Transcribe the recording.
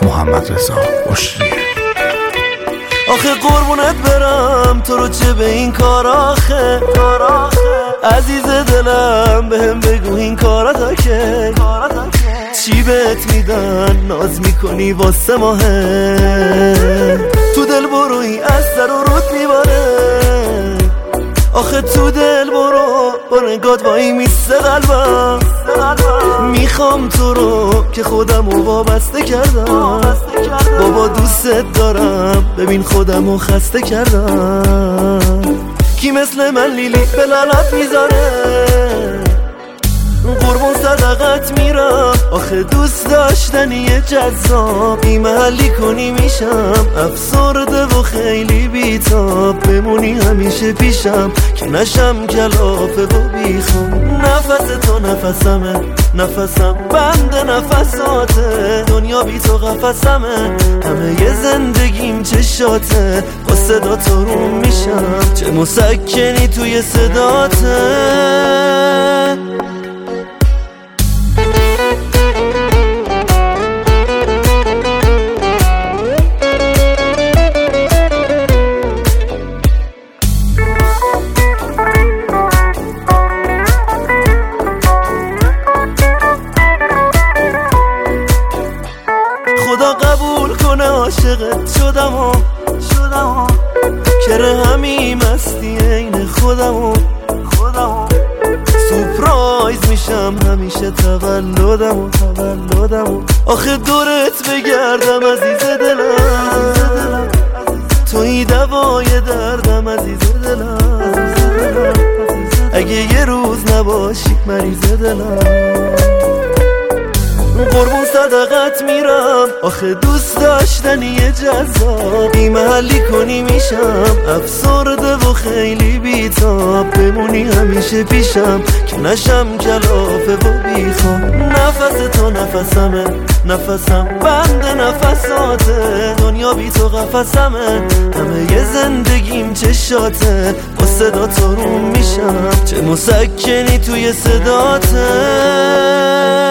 محمدرضا بشریه. آخه قربونت برم تو رو چه به این کار آخه عزیز دلم بهم بگو این کارا که چی بهت میدن ناز میکنی واسه ماهه تو دل بروی از سر و رود میباره آخه تو دل برو با نگات وایی میسته قلبم میخوام تو رو که خودمو وابسته کردم بابا دوستت دارم ببین خودمو خسته کردم کی مثل من لیلی به لعنت میذاره قربون صدقت میرم آخه دوست داشتنی جذاب بی محلی کنی میشم افسرده و خیلی بیتاب بمونی همیشه پیشم که نشم کلافه و بیخوام نفس تو نفسمه نفسم بند نفساته دنیا بی تو قفسمه همه ی زندگیم چشاته با صدا تو روم میشم چه مسکنی توی صداته خدا قبول کنه عاشقت شدم کره همی مستی عین خودم سورپرایز میشم همیشه تولدم آخه دورت بگردم عزیز دلم توی دوای دردم عزیز دلم اگه یه روز نباشی مریض دلم قربون صدقت میرم آخه دوست داشتنی جذاب بی محلی کنی میشم افسرده و خیلی بیتاب بمونی همیشه پیشم که نشم کلافه و بیخوام نفس تو نفسمه نفسم بند نفساته دنیا بی تو قفسمه همه ی زندگیم چشاته با صدا تو روم میشم چه مسکنی توی صداته